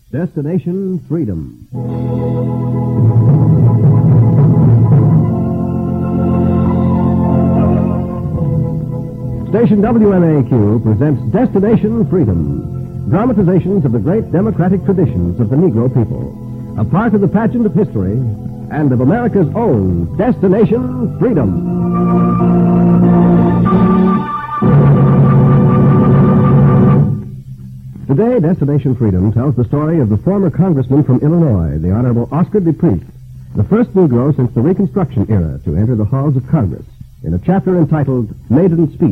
Destination Freedom. Station WMAQ presents Destination Freedom, dramatizations of the great democratic traditions of the Negro people, a part of the pageant of history and of America's own Destination Freedom. Today, Destination Freedom tells the story of the former congressman from Illinois, the Honorable Oscar DePriest, the first Negro since the Reconstruction era to enter the halls of Congress, in a chapter entitled Maiden Speech.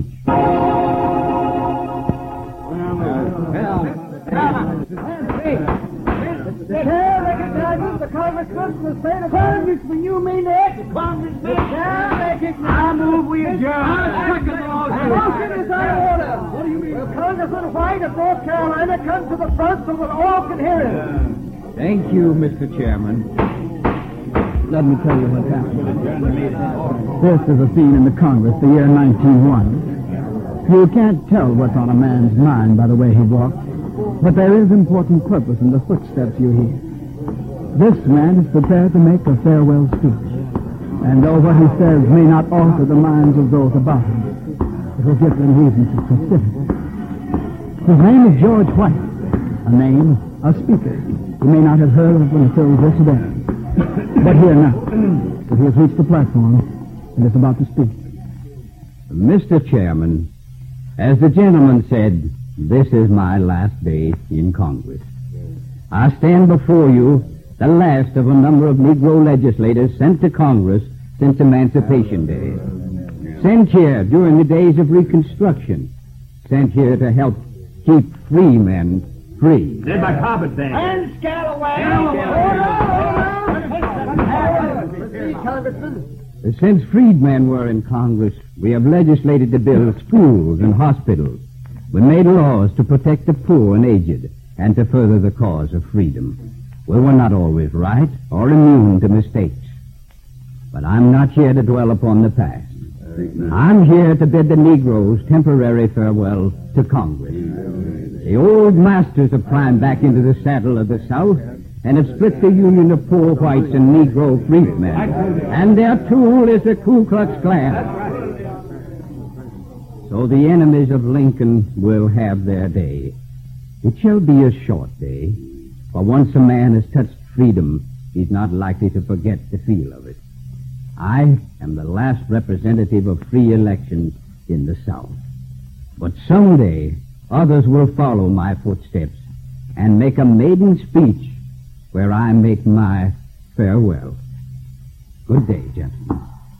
The chair recognizes the congressman from the state of Congressman. You mean the ex-congressman? The chair recognizes... I move we adjourn. The motion is out of order. What do you mean? Will Congressman White of North Carolina come to the front so that all can hear him? Thank you, Mr. Chairman. Let me tell you what happened. This is a scene in the Congress, the year 1901. You can't tell what's on a man's mind by the way he walks, but there is important purpose in the footsteps you hear. This man is prepared to make a farewell speech, and though what he says may not alter the minds of those about him, it will give them reason to consider. His name is George White, a name, a speaker you may not have heard of until this day. But here now, that he has reached the platform and is about to speak. Mr. Chairman, as the gentleman said, this is my last day in Congress. I stand before you, the last of a number of Negro legislators sent to Congress since Emancipation Day. Sent here during the days of Reconstruction. Sent here to help keep free men free. Did my carpet thing. And Scalaway. Since freedmen were in Congress, we have legislated to build schools and hospitals. We made laws to protect the poor and aged and to further the cause of freedom. We were not always right or immune to mistakes. But I'm not here to dwell upon the past. I'm here to bid the Negroes temporary farewell to Congress. The old masters have climbed back into the saddle of the South and have split the union of poor whites and Negro freedmen. And their tool is the Ku Klux Klan. So the enemies of Lincoln will have their day. It shall be a short day, for once a man has touched freedom, he's not likely to forget the feel of it. I am the last representative of free elections in the South. But someday, others will follow my footsteps and make a maiden speech where I make my farewell. Good day, gentlemen.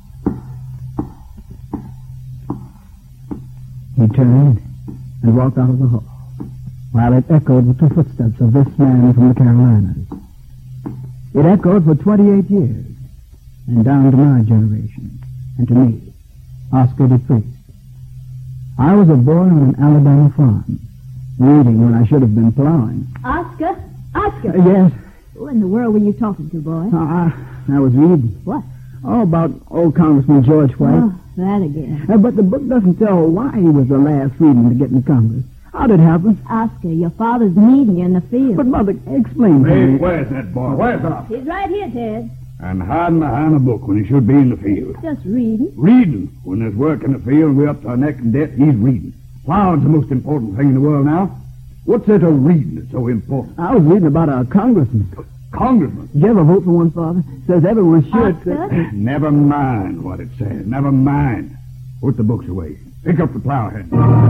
He turned and walked out of the hall, while it echoed with the footsteps of this man from the Carolinas. It echoed for 28 years, and down to my generation, and to me, Oscar DePriest. I was a boy on an Alabama farm, reading when I should have been plowing. Oscar? Oscar? Yes? Who in the world were you talking to, boy? I was reading. What? Oh, about old Congressman George White. Oh, that again. But the book doesn't tell why he was the last freedman to get in Congress. How did it happen? Oscar, your father's needing you in the field. But, Mother, explain to me. Where's that boy? Where's that? He's right here, Ted. And hiding behind a book when he should be in the field. Just reading. Reading. When there's work in the field and we're up to our neck in debt, he's reading. Plowing's the most important thing in the world now. What's there to reading that's so important? I was reading about a congressman. Congressman? Did you ever vote for one, Father? Says everyone should. Oscar? Never mind what it says. Never mind. Put the books away. Pick up the plowhead.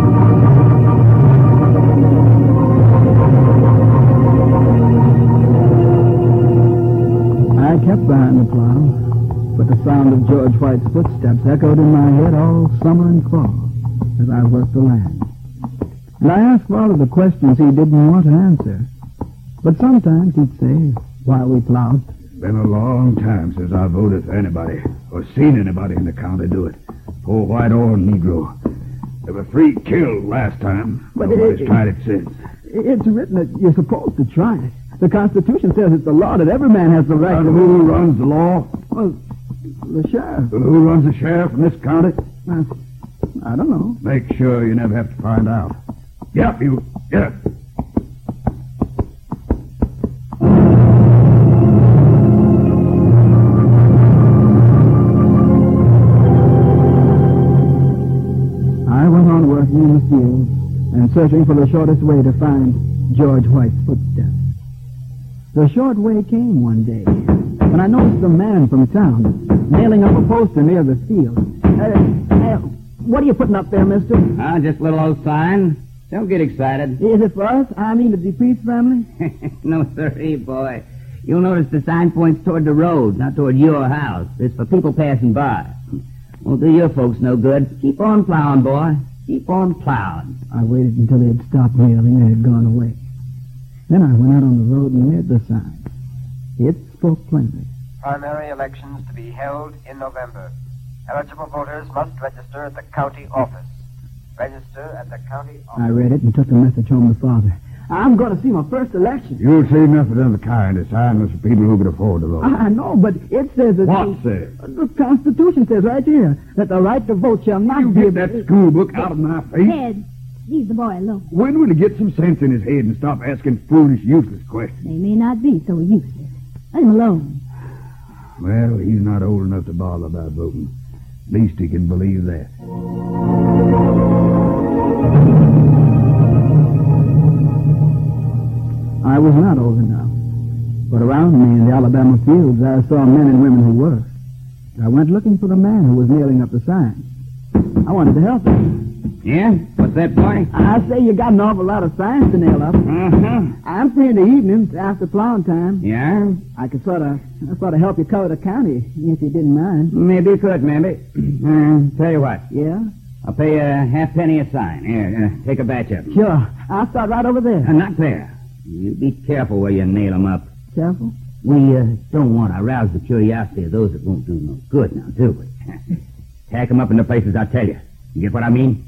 I kept behind the plow, but the sound of George White's footsteps echoed in my head all summer and fall as I worked the land. And I asked Father the questions he didn't want to answer. But sometimes he'd say, while we plowed, Been a long time since I voted for anybody or seen anybody in the county do it. Poor white or Negro. There were 3 killed last time. But Nobody's tried it since. it's written that you're supposed to try it. The Constitution says it's the law that every man has the right And to... who runs the law? Well, the sheriff. Who runs the sheriff in this county? I don't know. Make sure you never have to find out. Yep, you. Get it. searching for the shortest way to find George White's footsteps. The short way came one day when I noticed a man from town nailing up a poster near the field. What are you putting up there, mister? Just a little old sign. Don't get excited. Is it for us? I mean the DePriest family? No, sirree, boy. You'll notice the sign points toward the road, not toward your house. It's for people passing by. Won't do your folks no good. Keep on plowing, boy. Keep on plowing. I waited until they had stopped nailing and they had gone away. Then I went out on the road and read the sign. It spoke plainly. Primary elections to be held in November. Eligible voters must register at the county office. Register at the county office. I read it and took the message home to Father. I'm going to see my first election. You'll see nothing of the kind. The sign was for people who could afford to vote. I know, but it says that... What says? The Constitution says right here that the right to vote shall not You be... get that school book out of my face. Ted, leave the boy alone. When will he get some sense in his head and stop asking foolish, useless questions? They may not be so useless. Let him alone. Well, he's not old enough to bother about voting. At least he can believe that. I was not old enough. But around me in the Alabama fields, I saw men and women who were. I went looking for the man who was nailing up the sign. I wanted to help him. Yeah? What's that, boy? I say you got an awful lot of signs to nail up. Uh-huh. I'm free in the evenings after plowing time. Yeah? I could sort of help you cover the county if you didn't mind. Maybe you could, maybe. Tell you what. Yeah? I'll pay you a halfpenny a sign. Here, take a batch of them. Sure. I'll start right over there. Not there. You be careful where you nail them up. Careful? We don't want to arouse the curiosity of those that won't do no good now, do we? Tack them up in the places I tell you. You get what I mean?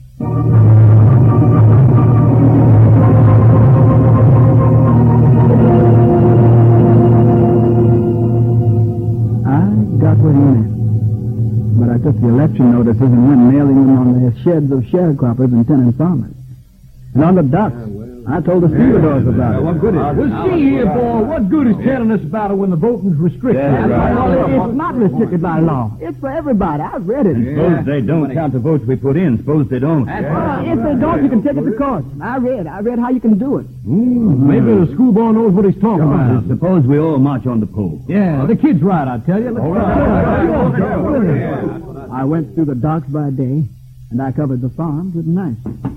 I got what he meant. But I took the election notices and went nailing them on the sheds of sharecroppers and tenant farmers. And on the docks, I told the stevedores about it. What good is it? Well, see here, boy. What good is telling us about it when the voting's restricted? It's not restricted by law. It's for everybody. I've read it. Suppose they don't count the votes we put in. Suppose they don't. If they don't, you can take it to court. I read how you can do it. Maybe the schoolboy knows what he's talking about. Suppose we all march on the poll. Yeah, the kid's right, I tell you. I went through the docks by day, and I covered the farms with night.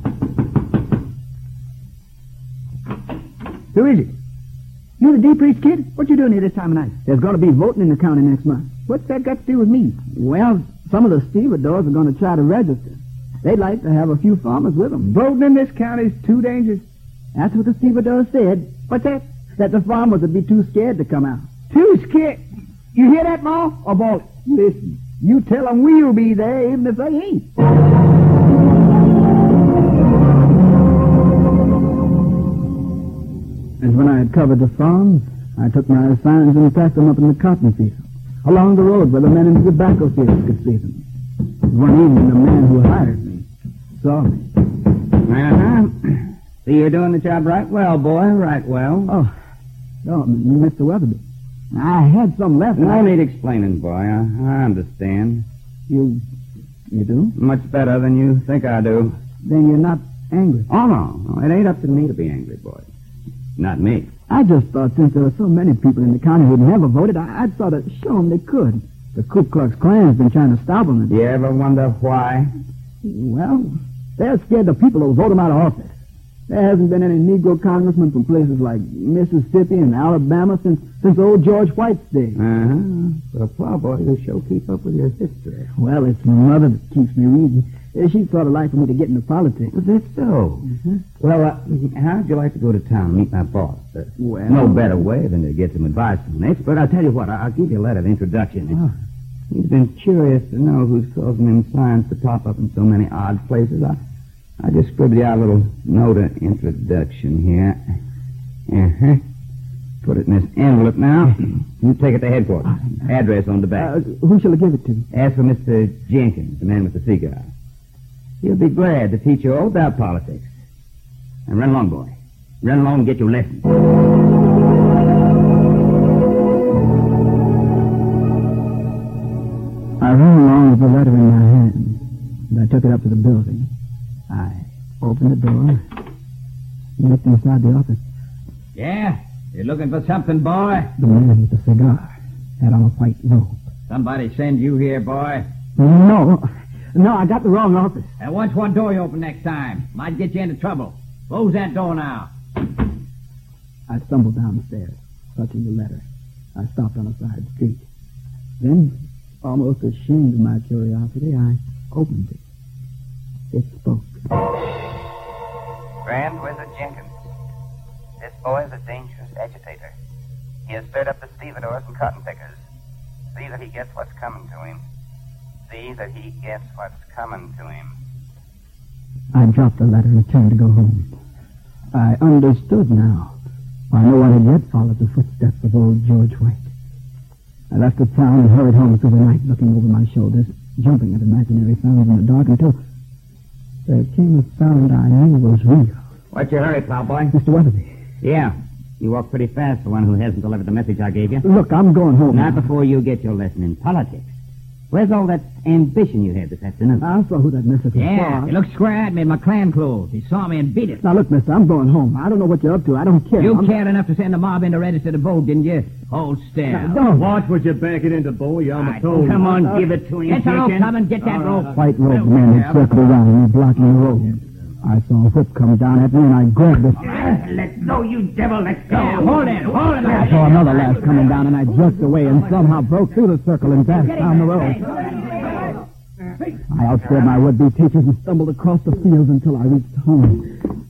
Who is it? You the DePriest kid? What you doing here this time of night? There's going to be voting in the county next month. What's that got to do with me? Well, some of the stevedores are going to try to register. They'd like to have a few farmers with them. Voting in this county is too dangerous. That's what the stevedores said. What's that? That the farmers would be too scared to come out. Too scared? You hear that, Ma? Or boy, listen. You tell them we'll be there even if they ain't. And when I had covered the farms, I took my signs and packed them up in the cotton field, along the road where the men in the tobacco fields could see them. One evening, the man who hired me saw me. Uh-huh. See, you're doing the job right well, boy, right well. Oh, Mr. Weatherby. I had some left. No need explaining, boy. I understand. You do? Much better than you think I do. Then you're not angry. Oh, no. It ain't up to me to be angry, boy. Not me. I just thought since there were so many people in the county who'd never voted, I'd sort of show them they could. The Ku Klux Klan's been trying to stop them. You ever wonder why? Well, they're scared the people will vote them out of office. There hasn't been any Negro congressmen from places like Mississippi and Alabama since old George White's day. Uh-huh. For a plowboy, you sure keep up with your history. Well, it's my mother that keeps me reading. She'd sort of like for me to get into politics. Is that so? Mm-hmm. Well, how'd you like to go to town and meet my boss? Well... No better way than to get some advice from an expert. I'll tell you what, I'll give you a letter of introduction. Oh. He's been curious to know who's causing them signs to pop up in so many odd places. I just scribbled out a little note of introduction here. Uh-huh. Put it in this envelope now. You take it to headquarters. Address on the back. Who shall I give it to? Ask for Mr. Jenkins, the man with the cigar. He'll be glad to teach you all about politics. And run along, boy. Run along and get your lesson. I ran along with the letter in my hand, and I took it up to the building. I opened the door, stepped inside the office. Yeah? You looking for something, boy? The man with the cigar had on a white robe. Somebody send you here, boy? No, I got the wrong office. And watch one door you open next time. Might get you into trouble. Close that door now. I stumbled down the stairs, clutching the letter. I stopped on a side street. Then, almost ashamed of my curiosity, I opened it. It spoke. Grand Wizard Jenkins. This boy is a dangerous agitator. He has stirred up the stevedores and cotton pickers. See that he gets what's coming to him. See that he gets what's coming to him. I dropped the letter and turned to go home. I understood now why no one had yet followed the footsteps of old George White. I left the town and hurried home through the night, looking over my shoulders, jumping at imaginary sounds in the dark until there came a sound I knew was real. What's your hurry, plowboy? Mr. Weatherby. Yeah. You walk pretty fast for one who hasn't delivered the message I gave you. Look, I'm going home. Not before you get your lesson in politics. Where's all that ambition you had this afternoon? I saw who that Mr. Yeah, he looked square at me in my clan clothes. He saw me and beat it. Now, look, mister, I'm going home. I don't know what you're up to. I don't care. You cared enough to send the mob in to register to vote, didn't you? Hold still. Don't. Watch what you back it into, boy. I'm told. Come on, give it to him. Get the rope, Simon. Get that rope. White robed men had circled around me, blocking the road. I saw a whip come down at me, and I grabbed it. Let go, you devil. Let go. Yeah, hold it. I saw another lash coming down, and I jerked away and somehow broke through the circle and dashed down the road. I outsped my would-be teachers and stumbled across the fields until I reached home.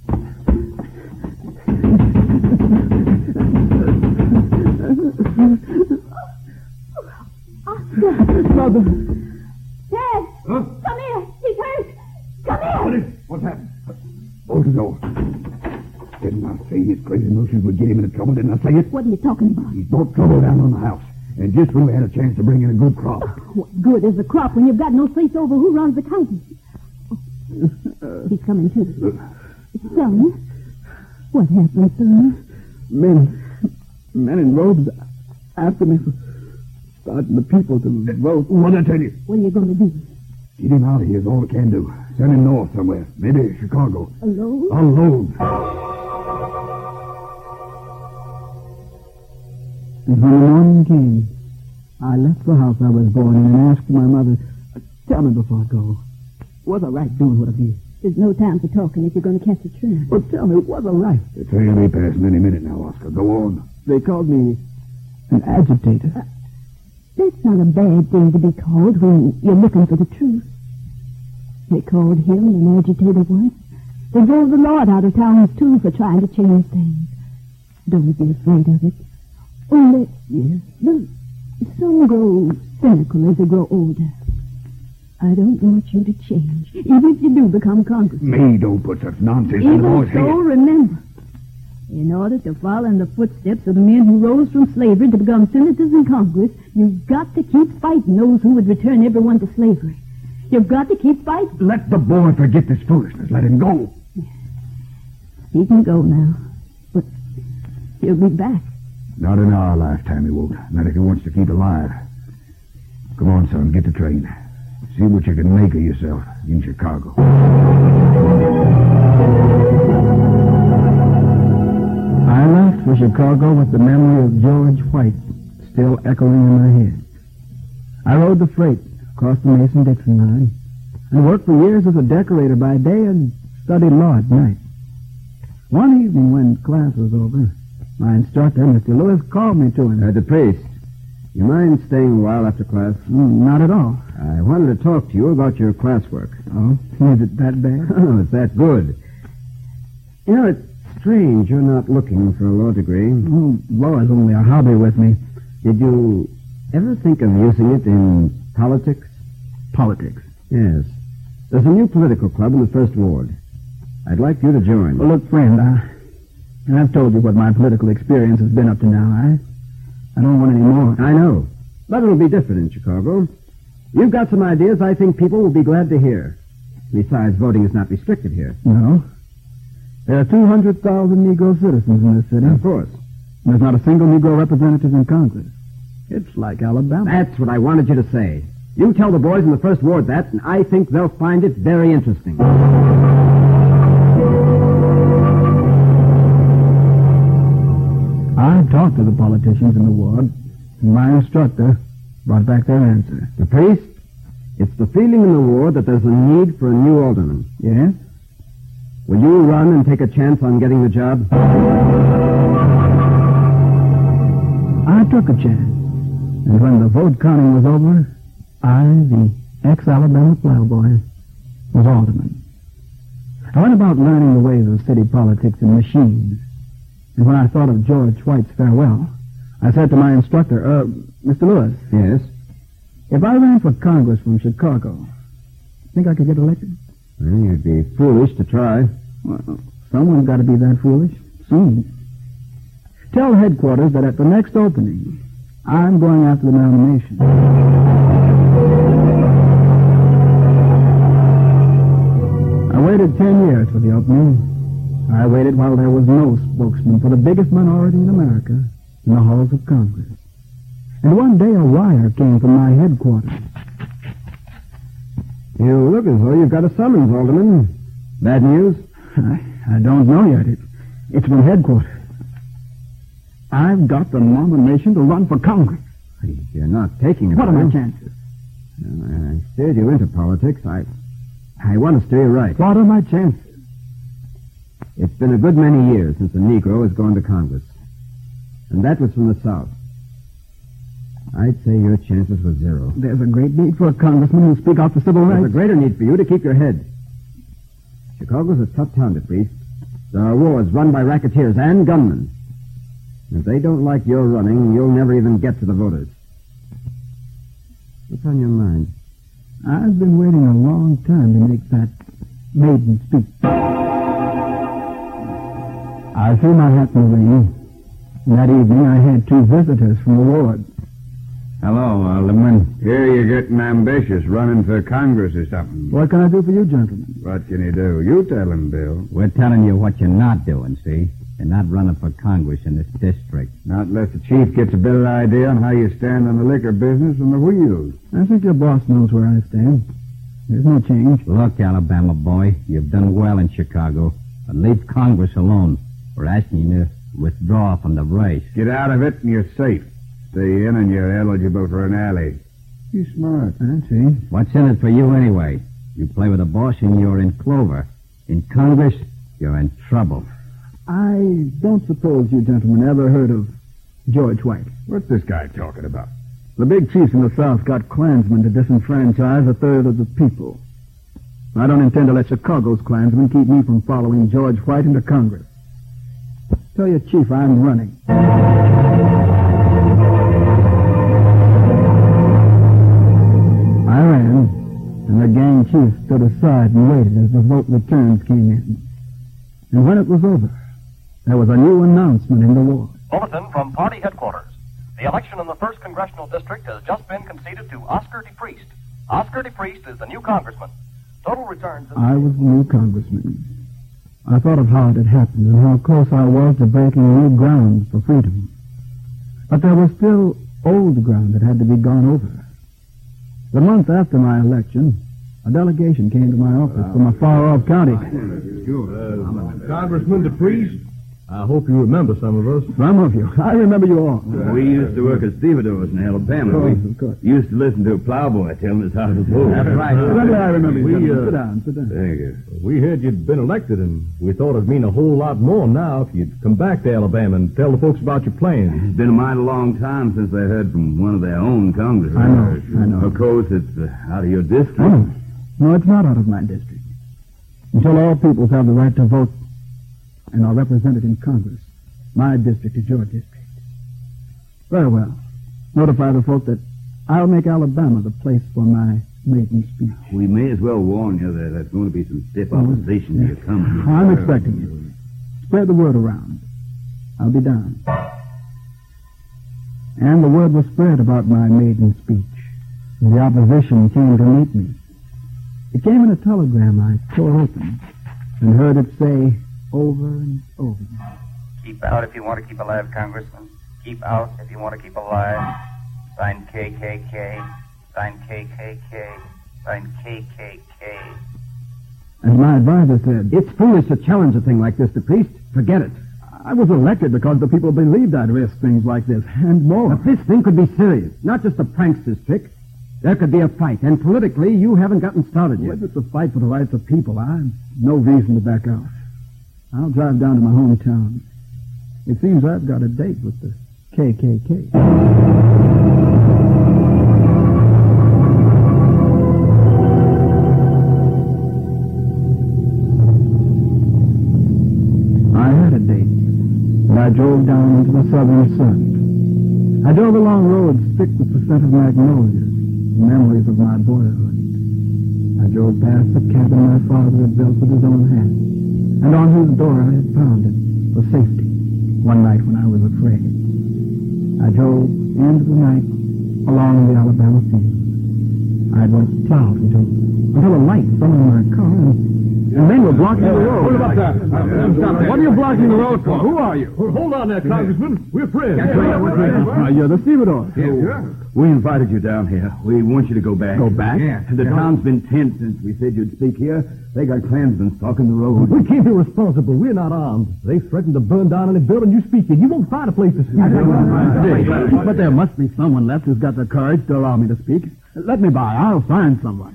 Mother. Dad! Huh? Come here! He's hurt! Come here! What's happened? Close the door. Didn't I say his crazy notions would get him into trouble? Didn't I say it? What are you talking about? He brought trouble down on the house. And just when we had a chance to bring in a good crop. What good is the crop when you've got no say over who runs the county? He's coming too. Son, what happened, son? Men in robes after me for starting the people to vote. What'd I tell you? What are you going to do? Get him out of here is all we can do. Send him north somewhere. Maybe Chicago. Alone? Alone. And when the morning came, I left the house I was born in and asked my mother, tell me before I go, was I right doing what I did? There's no time for talking if you're going to catch a train. Well, tell me, was I right? The train will be passing any minute now, Oscar. Go on. They called me an agitator. That's not a bad thing to be called when you're looking for the truth. They called him an agitator once. They drove the Lord out of towns, too, for trying to change things. Don't be afraid of it. Only, look, some grow cynical as they grow older. I don't want you to change, even if you do become congressman. Me don't put such nonsense in the Even boy's so, head. remember, in order to follow in the footsteps of the men who rose from slavery to become senators in Congress, you've got to keep fighting those who would return everyone to slavery. You've got to keep fighting. Let the boy forget this foolishness. Let him go. He can go now, but he'll be back. Not in our lifetime, he won't. Not if he wants to keep alive. Come on, son, get the train. See what you can make of yourself in Chicago. I left for Chicago with the memory of George White still echoing in my head. I rode the freight across the Mason-Dixon line and worked for years as a decorator by day and studied law at night. One evening when class was over, my instructor, Mr. Lewis, called me to him. The priest, you mind staying a while after class? Not at all. I wanted to talk to you about your classwork. Oh, is it that bad? Oh, it's that good. You know, it's strange you're not looking for a law degree. Oh, law is only a hobby with me. Did you ever think of using it in politics? Politics? Yes. There's a new political club in the First Ward. I'd like you to join. Well, look, friend, I've told you what my political experience has been up to now. I don't want any more. I know. But it'll be different in Chicago. You've got some ideas I think people will be glad to hear. Besides, voting is not restricted here. No. There are 200,000 Negro citizens in this city. Of course. There's not a single Negro representative in Congress. It's like Alabama. That's what I wanted you to say. You tell the boys in the First Ward that, and I think they'll find it very interesting. I talked to the politicians in the ward, and my instructor brought back their answer. The priest, it's the feeling in the ward that there's a need for a new alderman. Yes? Will you run and take a chance on getting the job? I took a chance, and when the vote counting was over, I, the ex-Alabama plowboy, was alderman. I went about learning the ways of city politics and machines, and when I thought of George White's farewell, I said to my instructor, Mr. Lewis, Yes? if I ran for Congress from Chicago, think I could get elected? Well, you'd be foolish to try. Well, someone's got to be that foolish soon. Tell headquarters that at the next opening, I'm going after the nomination. I waited 10 years for the opening. I waited while there was no spokesman for the biggest minority in America in the halls of Congress. And one day a wire came from my headquarters. You look as though you've got a summons, Alderman. Bad news? I don't know yet. It's from headquarters. I've got the nomination to run for Congress. You're not taking it. What are my well. chances? I steered you into politics. I want to steer you right. What are my chances? It's been a good many years since a Negro has gone to Congress. And that was from the South. I'd say your chances were zero. There's a great need for a congressman who speak out for civil rights. There's a greater need for you to keep your head. Chicago's a tough town to priest. There are wards run by racketeers and gunmen. If they don't like your running, you'll never even get to the voters. What's on your mind? I've been waiting a long time to make that maiden speech. I threw my hat in the ring. And that evening I had 2 visitors from the ward. Hello, Alderman. Here you're getting ambitious, running for Congress or something. What can I do for you, gentlemen? What can you do? You tell him, Bill. We're telling you what you're not doing, see? You're not running for Congress in this district. Not unless the chief gets a better idea on how you stand on the liquor business from the wheels. I think your boss knows where I stand. There's no change. Look, Alabama boy, you've done well in Chicago, but leave Congress alone. We're asking you to withdraw from the race. Get out of it and you're safe. Stay in and you're eligible for an alley. You're smart. I see. What's in it for you anyway? You play with the boss and you're in clover. In Congress, you're in trouble. I don't suppose you gentlemen ever heard of George White. What's this guy talking about? The big chiefs in the South got Klansmen to disenfranchise 1/3 of the people. I don't intend to let Chicago's Klansmen keep me from following George White into Congress. Tell your chief I'm running. I ran, and the gang chief stood aside and waited as the vote returns came in. And when it was over, there was a new announcement in the ward. Bulletin from party headquarters. The election in the 1st Congressional District has just been conceded to Oscar DePriest. Oscar DePriest is the new congressman. Total returns... I was the new congressman. I thought of how it had happened and how close I was to breaking new ground for freedom. But there was still old ground that had to be gone over. The month after my election, a delegation came to my office from a far-off county. Congressman DePriest, I hope you remember some of us. Some of you. I remember you all. We used to work as stevedores in Alabama. Oh, We of course. used to listen to a plowboy telling us how to vote. That's right. I remember you. We, Sit down. Thank you. We heard you'd been elected, and we thought it'd mean a whole lot more now if you'd come back to Alabama and tell the folks about your plans. It's been a mighty long time since they heard from one of their own congressmen. I know. Of course, it's out of your district. Oh, no, it's not out of my district. Until all peoples have the right to vote and are represented in Congress, my district is your district. Very well. Notify the folk that I'll make Alabama the place for my maiden speech. We may as well warn you that there's going to be some stiff opposition to your coming. I'm expecting it. Spread the word around. I'll be down. And the word was spread about my maiden speech. And the opposition came to meet me. It came in a telegram I tore open and heard it say over and over. Keep out if you want to keep alive, Congressman. Keep out if you want to keep alive. Sign KKK. Sign KKK. Sign KKK. And my advisor said, It's foolish to challenge a thing like this, DePriest. Forget it. I was elected because the people believed I'd risk things like this, and more. But this thing could be serious, not just a prankster's trick. There could be a fight, and politically, you haven't gotten started yet. If it's a fight for the rights of people, I've no reason to back out. I'll drive down to my hometown. It seems I've got a date with the KKK. I had a date, and I drove down into the southern sun. I drove along roads thick with the scent of magnolias, memories of my boyhood. I drove past the cabin my father had built with his own hands, and on whose door I had pounded for safety one night when I was afraid. I drove into the night along the Alabama field. I was plowed until a light fell on my car, and men were blocking the road. What about that? What are you blocking the road for? Who are you? Well, hold on there, Congressman. We're friends. You're the stevedore. Yeah. We invited you down here. We want you to go back. Go back? Yeah. The town's been tense since we said you'd speak here. They got Klansmen stalking the road. We can't be responsible. We're not armed. They threatened to burn down any building you speak in. You won't find a place to speak. But there must be someone left who's got the courage to allow me to speak. Let me by. I'll find someone.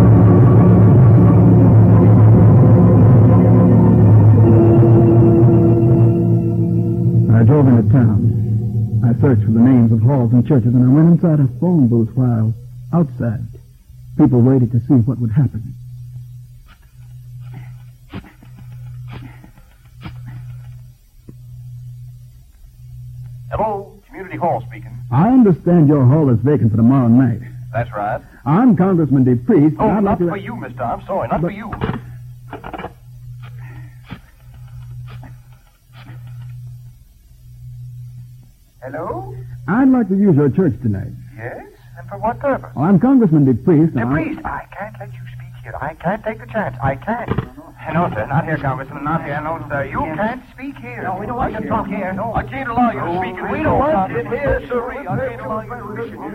I drove into town. I searched for the names of halls and churches, and I went inside a phone booth while outside people waited to see what would happen. Hello, Community Hall speaking. I understand your hall is vacant for tomorrow night. That's right. I'm Congressman DePriest. Oh, and I'd not like for you, mister. I'm sorry, not for you. Hello? I'd like to use your church tonight. Yes? And for what purpose? Oh, I'm Congressman DePriest. Now, please, I can't let you speak here. I can't take the chance. I can't. No, sir, not here, Congressman. Not here. No, sir. You can't speak here. No, we don't want you to talk here. No. I can't allow you to speak in We don't want it here, sir. I can't allow you to speak.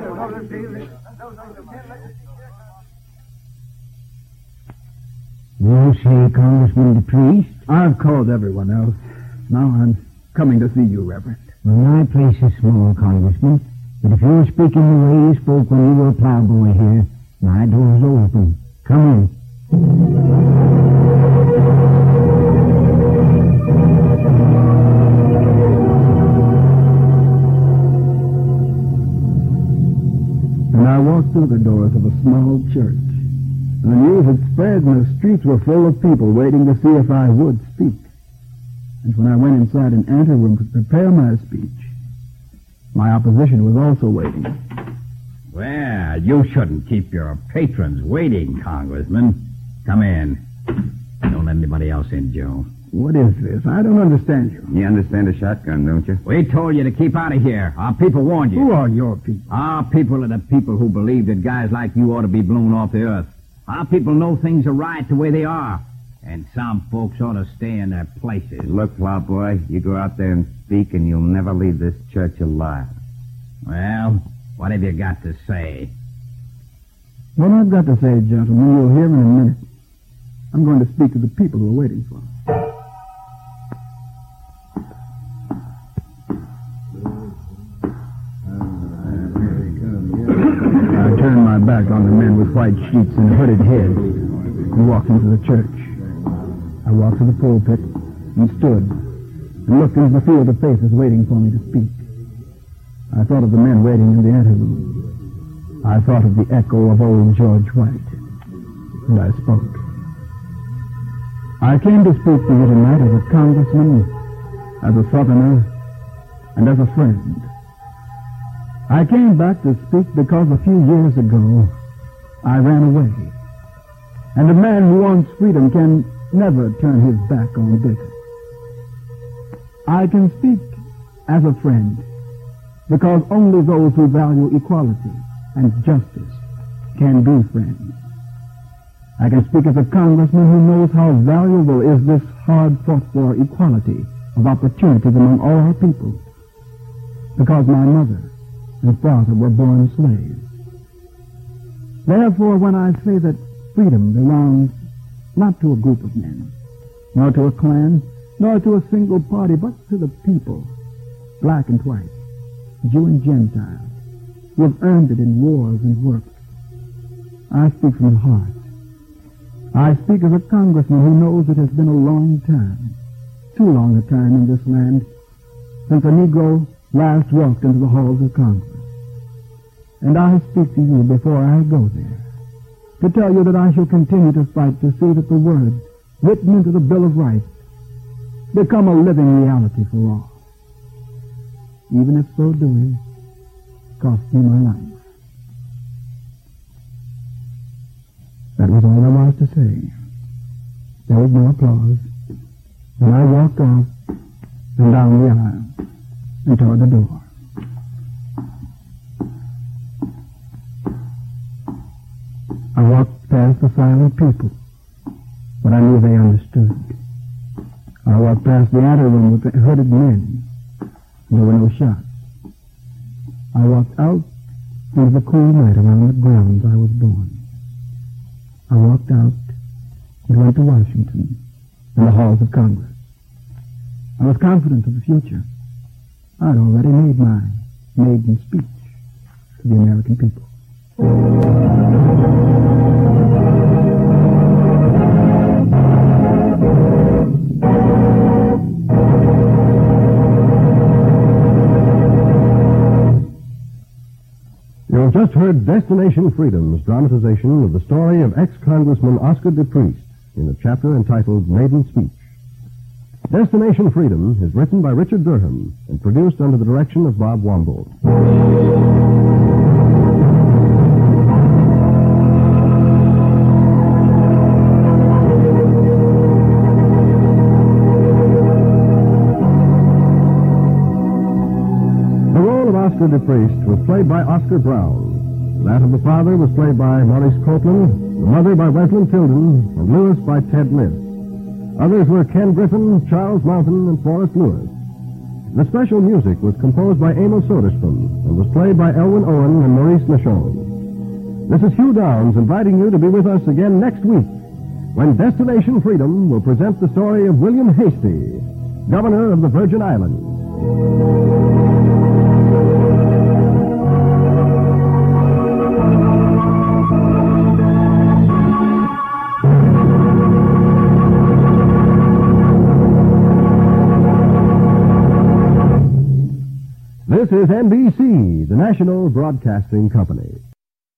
You say, Congressman DePriest? I've called everyone else. Now I'm coming to see you, Reverend. Well, my place is small, Congressman. But if you're speaking the way you spoke when you were a plowboy here, my door's open. Come in. And I walked through the doors of a small church. And the news had spread, and the streets were full of people waiting to see if I would speak. And when I went inside an anteroom to prepare my speech, my opposition was also waiting. Well, you shouldn't keep your patrons waiting, Congressman. Come in. Don't let anybody else in, Joe. What is this? I don't understand you. You understand a shotgun, don't you? We told you to keep out of here. Our people warned you. Who are your people? Our people are the people who believe that guys like you ought to be blown off the earth. Our people know things are right the way they are. And some folks ought to stay in their places. Look, Plowboy, you go out there and speak, and you'll never leave this church alive. Well, what have you got to say? What I've got to say, gentlemen, you'll hear in a minute. I'm going to speak to the people who are waiting for me. I turned my back on the men with white sheets and hooded heads and walked into the church. I walked to the pulpit and stood and looked into the field of faces waiting for me to speak. I thought of the men waiting in the anteroom. I thought of the echo of old George White. And I spoke. I came to speak to you tonight as a congressman, as a southerner, and as a friend. I came back to speak because a few years ago I ran away. And a man who wants freedom can never turn his back on bigotry. I can speak as a friend because only those who value equality and justice can be friends. I can speak as a congressman who knows how valuable is this hard-fought-for equality of opportunities among all our people, because my mother and father were born slaves. Therefore, when I say that freedom belongs not to a group of men, nor to a clan, nor to a single party, but to the people, black and white, Jew and Gentile, who have earned it in wars and work. I speak from the heart. I speak as a congressman who knows it has been a long time, too long a time in this land, since a Negro last walked into the halls of Congress. And I speak to you before I go there, to tell you that I shall continue to fight to see that the words written into the Bill of Rights become a living reality for all, even if so doing cost me my life. That was all I was to say. There was no applause, and I walked off and down the aisle and toward the door. I walked past the silent people, but I knew they understood. I walked past the anteroom with the hooded men. There were no shots. I walked out into the cool night around the grounds I was born. I walked out and went to Washington and the halls of Congress. I was confident of the future. I'd already made my maiden speech to the American people. You have just heard Destination Freedom's dramatization of the story of ex-Congressman Oscar DePriest in a chapter entitled Maiden Speech. Destination Freedom is written by Richard Durham and produced under the direction of Bob Womble. The role of Oscar DePriest was played by Oscar Brown. That of the father was played by Maurice Copeland, the mother by Wesleyan Tilden, and Lewis by Ted List. Others were Ken Griffin, Charles Mountain, and Forrest Lewis. The special music was composed by Amos Soderstrom and was played by Elwin Owen and Maurice Michon. This is Hugh Downs inviting you to be with us again next week when Destination Freedom will present the story of William Hasty, Governor of the Virgin Islands. This is NBC, the National Broadcasting Company.